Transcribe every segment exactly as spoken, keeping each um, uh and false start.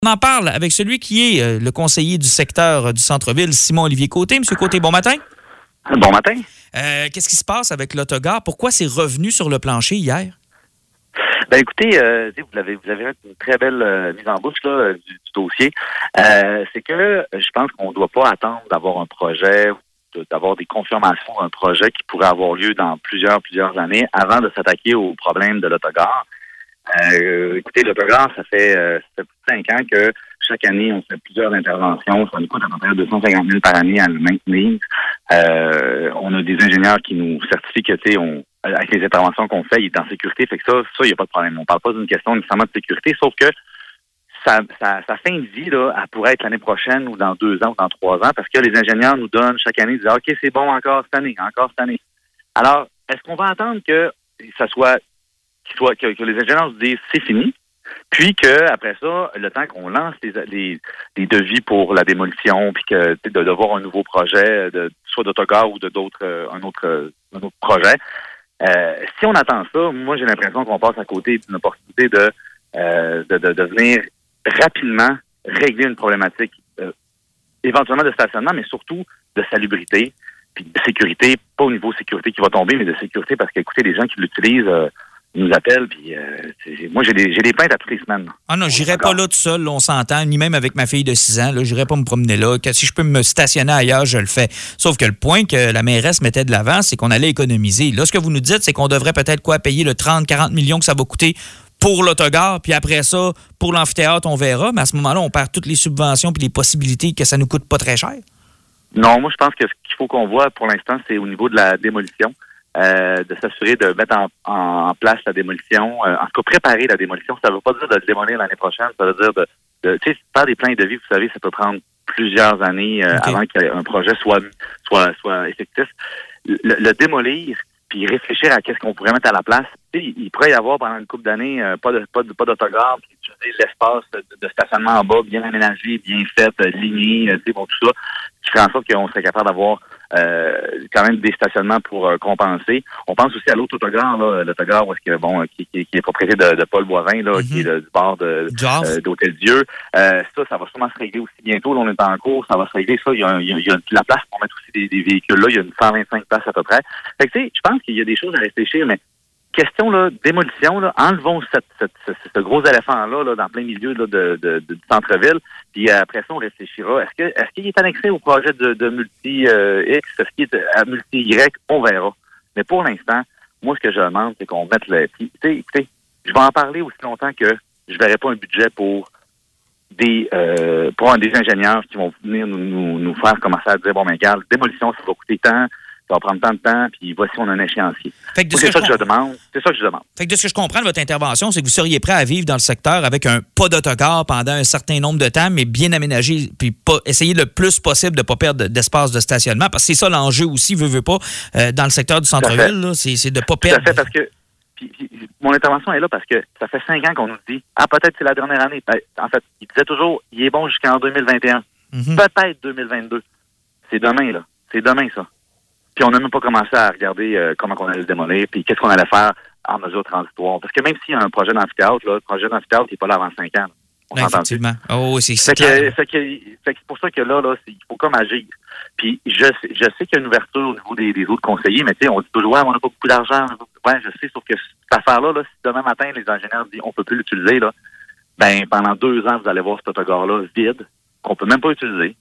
On en parle avec celui qui est euh, le conseiller du secteur euh, du centre-ville, Simon-Olivier Côté. Monsieur Côté, bon matin. Bon matin. Euh, qu'est-ce qui se passe avec l'autogare? Pourquoi c'est revenu sur le plancher hier? Ben écoutez, euh, vous l'avez vous avez une très belle euh, mise en bouche là, du, du dossier. Euh, c'est que je pense qu'on ne doit pas attendre d'avoir un projet, d'avoir des confirmations d'un projet qui pourrait avoir lieu dans plusieurs, plusieurs années avant de s'attaquer au problème de l'autogare. Euh, écoutez, l'autogare, ça fait, euh, ça fait plus de cinq ans que chaque année, on fait plusieurs interventions. Ça nous coûte à peu près deux cent cinquante mille par année à le maintenir. Euh, on a des ingénieurs qui nous certifient que, tu sais, on, avec les interventions qu'on fait, il est en sécurité. Fait que ça, ça, il n'y a pas de problème. On parle pas d'une question nécessairement de sécurité, sauf que sa, sa, sa fin de vie, là, elle pourrait être l'année prochaine ou dans deux ans ou dans trois ans, parce que les ingénieurs nous donnent chaque année, ils disent, OK, c'est bon encore cette année, encore cette année. Alors, est-ce qu'on va attendre que ça soit Qu'il soit, que, que les ingénieurs se disent c'est fini, puis que après ça, le temps qu'on lance les, les, les devis pour la démolition, puis que de, de voir un nouveau projet, de, soit d'autogare ou de d'autres euh, un autre un autre projet. Euh, si on attend ça, moi j'ai l'impression qu'on passe à côté d'une opportunité de euh, de, de, de venir rapidement régler une problématique euh, éventuellement de stationnement, mais surtout de salubrité, puis de sécurité, pas au niveau sécurité qui va tomber, mais de sécurité parce que écoutez, les gens qui l'utilisent euh, ils nous appellent, puis euh, moi, j'ai des, j'ai des plaintes à toutes les semaines. Ah non, j'irai pas là tout seul, là, on s'entend, ni même avec ma fille de six ans, là, j'irai pas me promener là. Que si je peux me stationner ailleurs, je le fais. Sauf que le point que la mairesse mettait de l'avant, c'est qu'on allait économiser. Là, ce que vous nous dites, c'est qu'on devrait peut-être quoi payer le trente, quarante millions que ça va coûter pour l'autogare, puis après ça, pour l'amphithéâtre, on verra. Mais à ce moment-là, on perd toutes les subventions puis les possibilités que ça nous coûte pas très cher. Non, moi, je pense que ce qu'il faut qu'on voit pour l'instant, c'est au niveau de la démolition. Euh, de s'assurer de mettre en, en place la démolition, euh, en tout cas préparer la démolition. Ça ne veut pas dire de le démolir l'année prochaine, ça veut dire de, de tu sais, faire des plans de vie, vous savez, ça peut prendre plusieurs années euh, okay. avant qu'un projet soit soit soit effectif. Le, le démolir, puis réfléchir à qu'est-ce qu'on pourrait mettre à la place. Tu sais, il, il pourrait y avoir pendant une couple d'années euh, pas de pas de pas d'autogare, puis utiliser l'espace de, de stationnement en bas, bien aménagé, bien fait, euh, ligné, tu sais, bon tout ça, qui ferait en sorte qu'on serait capable d'avoir Euh, quand même des stationnements pour euh, compenser. On pense aussi à l'autre autogare, là, l'autogare où est-ce que bon, qui, qui, qui est propriété de, de Paul Boivin, là, mm-hmm. qui est le, du bord de euh, d'Hôtel-Dieu. Euh, ça, ça va sûrement se régler aussi bientôt. Là, on est en cours, ça va se régler. Ça, il y a, il y a, il y a la place pour mettre aussi des, des véhicules là. Il y a une cent vingt-cinq places à peu près. Fait que tu sais, je pense qu'il y a des choses à réfléchir, mais question là, démolition, là, enlevons cette, cette, ce, ce gros éléphant-là là, dans plein milieu là, de, de, de, du centre-ville, puis euh, après ça, on réfléchira. Est-ce que est-ce qu'il est annexé au projet de, de multi-X? Euh, est-ce qu'il est à multi-Y? On verra. Mais pour l'instant, moi, ce que je demande, c'est qu'on mette le... Tu sais, écoutez, je vais en parler aussi longtemps que je ne verrai pas un budget pour des euh, pour un des ingénieurs qui vont venir nous, nous, nous faire commencer à dire, bon, ben, regarde, démolition, ça va coûter tant, ça va prendre tant de temps, puis voici, on a un échéancier. Fait que c'est que ça je que je demande. C'est ça que je demande. Fait que de ce que je comprends de votre intervention, c'est que vous seriez prêt à vivre dans le secteur avec un pas d'autogare pendant un certain nombre de temps, mais bien aménagé, puis pas essayer le plus possible de ne pas perdre d'espace de stationnement, parce que c'est ça l'enjeu aussi, veut, veut pas, euh, dans le secteur du centre-ville, là, c'est, c'est de ne pas perdre... Tout à fait, parce que puis, puis, mon intervention est là parce que ça fait cinq ans qu'on nous dit « Ah, peut-être c'est la dernière année. Ben, » En fait, il disait toujours « Il est bon jusqu'en deux mille vingt et un. Mm-hmm. Peut-être deux mille vingt-deux. C'est demain, là. C'est demain, ça. Puis on n'a même pas commencé à regarder euh, comment on allait le démolir, puis qu'est-ce qu'on allait faire en mesure transitoire. Parce que même s'il y a un projet d'amphithéâtre, là, le projet d'amphithéâtre n'est pas là avant cinq ans. Là. On ben, effectivement. Oh, c'est, c'est fait clair. Que, fait que, fait que c'est pour ça que là, là c'est, il faut comme agir. Puis je, je sais qu'il y a une ouverture au niveau des, des autres conseillers, mais tu sais, on dit toujours, ouais, on n'a pas beaucoup d'argent. Ouais, je sais, sauf que cette affaire-là, là, si demain matin, les ingénieurs disent, on peut plus l'utiliser, là, ben pendant deux ans, vous allez voir cet autogare-là vide, qu'on peut même pas utiliser.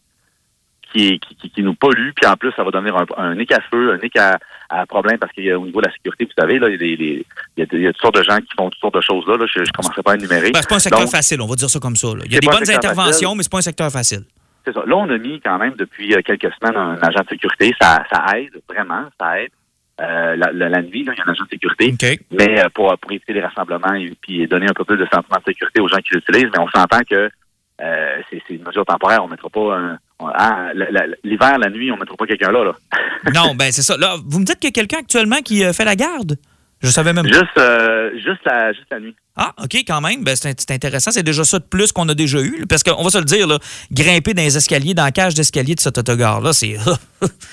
Qui, qui, qui, qui nous pollue, puis en plus, ça va devenir un, un nick à feu, un nick à, à problème, parce qu'il y a au niveau de la sécurité, vous savez, là, il y a, des, les, il y a, il y a toutes sortes de gens qui font toutes sortes de choses là. là je ne commencerai pas à énumérer. Ben, c'est pas un secteur Donc, facile, on va dire ça comme ça. Là. Il y a des bonnes interventions, facile. Mais c'est pas un secteur facile. C'est ça. Là, on a mis quand même depuis quelques semaines un agent de sécurité. Ça, ça aide, vraiment, ça aide. Euh, la, la, la nuit, là, il y a un agent de sécurité. Okay. Mais pour, pour éviter les rassemblements et puis donner un peu plus de sentiment de sécurité aux gens qui l'utilisent, mais on s'entend que euh, c'est, c'est une mesure temporaire. On ne mettra pas un. Ah, la, la, l'hiver, la nuit, on ne mettra pas quelqu'un là. là. Non, ben c'est ça. Là, vous me dites qu'il y a quelqu'un actuellement qui euh, fait la garde? Je savais même pas. Juste, euh, juste, la, juste la nuit. Ah, OK, quand même. Ben, c'est, c'est intéressant. C'est déjà ça de plus qu'on a déjà eu. Parce qu'on va se le dire, là, grimper dans les escaliers, dans la cage d'escalier de cet autogare-là, c'est...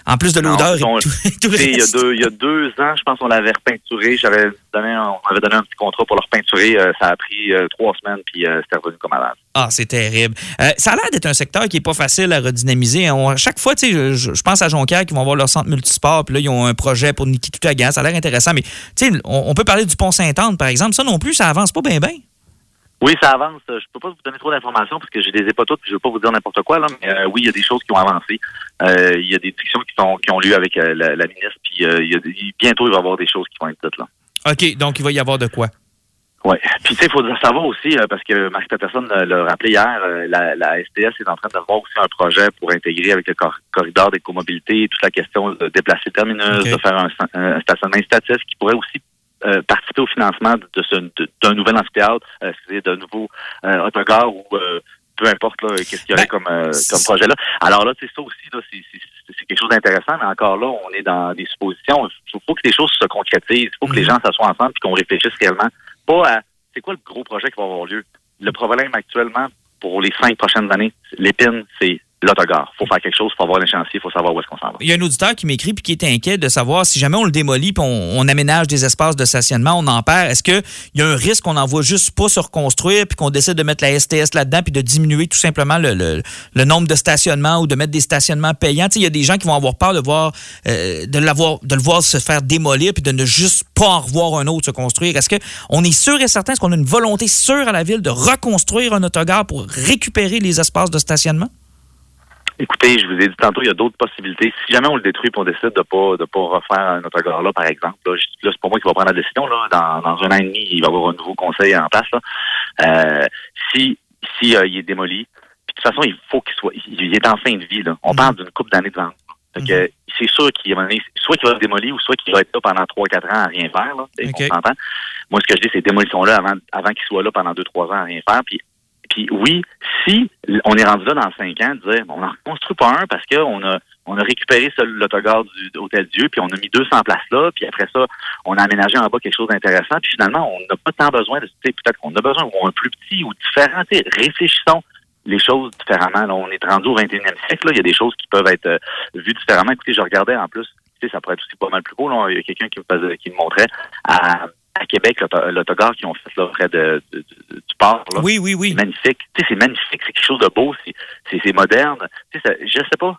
En plus de l'odeur non, et tout, tout le il y, a reste. deux, il y a deux ans, je pense qu'on l'avait repeinturé. J'avais donné, on avait donné un petit contrat pour le repeinturer. Euh, ça a pris euh, trois semaines, puis euh, c'était revenu comme avant. Ah, c'est terrible. Euh, ça a l'air d'être un secteur qui n'est pas facile à redynamiser. On, à chaque fois, tu sais, je, je pense à Jonquière qui vont avoir leur centre multisport, puis là, ils ont un projet pour Nikitoukagan. Ça a l'air intéressant, mais tu sais, on, on peut parler du Pont-Sainte-Anne, par exemple. Ça non plus, ça avance pas bien, bien. Oui, ça avance. Je peux pas vous donner trop d'informations parce que je les ai pas toutes, puis je veux pas vous dire n'importe quoi, là, mais euh, oui, il y a des choses qui ont avancé. Euh, il y a des discussions qui, sont, qui ont lieu avec euh, la, la ministre, puis euh, il y a des, bientôt, il va y avoir des choses qui vont être dites, là. OK, donc il va y avoir de quoi? Oui. Puis, tu sais, il faut savoir aussi, euh, parce que Marc Peterson l'a rappelé hier, euh, la, la S T S est en train de voir aussi un projet pour intégrer avec le cor- corridor d'écomobilité toute la question de déplacer le terminus, okay. de faire un, un stationnement incitatif qui pourrait aussi euh, participer au financement de ce, de, d'un nouvel amphithéâtre, euh, excusez, d'un nouveau euh, autogare ou euh, peu importe là, qu'est-ce qu'il y aurait ben, comme, euh, comme projet là. Alors là, tu sais, ça aussi, là, c'est, c'est, c'est quelque chose d'intéressant, mais encore là, on est dans des suppositions. Il faut que les choses se concrétisent. Il faut que mm-hmm. les gens s'assoient ensemble et qu'on réfléchisse réellement. Pas à c'est quoi le gros projet qui va avoir lieu. Le problème actuellement, pour les cinq prochaines années, l'épine, c'est l'autogare. Il faut faire quelque chose, il faut avoir l'échéancier, il faut savoir où est-ce qu'on s'en va. Il y a un auditeur qui m'écrit et qui est inquiet de savoir si jamais on le démolit et on, on aménage des espaces de stationnement, on en perd. Est-ce qu'il y a un risque qu'on n'en voit juste pas se reconstruire puis qu'on décide de mettre la S T S là-dedans puis de diminuer tout simplement le, le, le nombre de stationnements ou de mettre des stationnements payants? Il y a des gens qui vont avoir peur de voir euh, de, l'avoir, de le voir se faire démolir puis de ne juste pas en revoir un autre se construire. Est-ce qu'on est sûr et certain, est-ce qu'on a une volonté sûre à la ville de reconstruire un autogare pour récupérer les espaces de stationnement? Écoutez, je vous ai dit tantôt, il y a d'autres possibilités. Si jamais on le détruit et on décide de pas de pas refaire un autogare là, par exemple, là, là c'est pas moi qui va prendre la décision. Là, dans, dans un an et demi, il va y avoir un nouveau conseil en place. Là. Euh, si si euh, il est démoli, puis de toute façon, il faut qu'il soit, il est en fin de vie. Là. On mmh. parle d'une couple d'années de vente. Donc, mm-hmm. c'est sûr qu'il va soit qu'il va être démoli ou soit qu'il va être là pendant trois quatre ans à rien faire. Là, okay. On s'entend. Moi, ce que je dis, c'est démolition-là avant, avant qu'il soit là pendant deux trois ans à rien faire. Puis Puis oui, si on est rendu là dans cinq ans, dire on n'en reconstruit pas un parce qu'on a on a récupéré ce, l'autogare du Hôtel Dieu, puis on a mis deux cents places là, puis après ça, on a aménagé en bas quelque chose d'intéressant, puis finalement, on n'a pas tant besoin de, peut-être qu'on a besoin ou un plus petit ou différent. Réfléchissons les choses différemment. Là, on est rendu au vingt et unième siècle, là, il y a des choses qui peuvent être euh, vues différemment. Écoutez, je regardais en plus, tu sais, ça pourrait être aussi pas mal plus beau. Là. Il y a quelqu'un qui me, faisait, qui me montrait à à Québec, l'autogare qu'ils ont fait là, près de, de, de, du port. Là. Oui, oui, oui. C'est magnifique. Tu sais, c'est magnifique. C'est quelque chose de beau. C'est, c'est, c'est moderne. Tu sais, ça, je sais pas.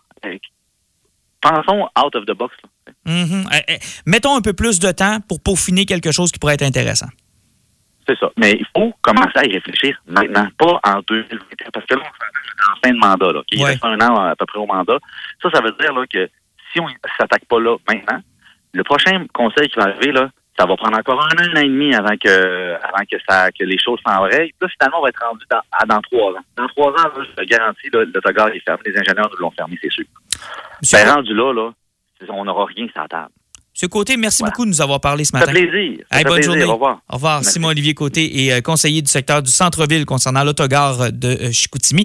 Pensons out of the box. Mm-hmm. Eh, eh, mettons un peu plus de temps pour peaufiner quelque chose qui pourrait être intéressant. C'est ça. Mais il faut commencer à y réfléchir maintenant, pas en deux mille vingt et un. Parce que là, on est en fin de mandat. Là, okay? Il ouais. reste un an à peu près au mandat. Ça, ça veut dire là, que si on ne s'attaque pas là maintenant, le prochain conseil qui va arriver, là, ça va prendre encore un an, un an et demi avant que avant que ça que les choses s'enrayent. Là, finalement, on va être rendu dans, à, dans trois ans. Dans trois ans, là, je te garantis, là, l'autogare est fermé. Les ingénieurs nous l'ont fermé, c'est sûr. Ben, rendu là, là, on n'aura rien sur la table. Monsieur Côté, merci voilà. beaucoup de nous avoir parlé ce matin. Ça fait plaisir. Ça hey, fait bonne plaisir. journée. Au revoir. Au revoir. Simon-Olivier Côté est conseiller du secteur du centre-ville concernant l'autogare de Chicoutimi.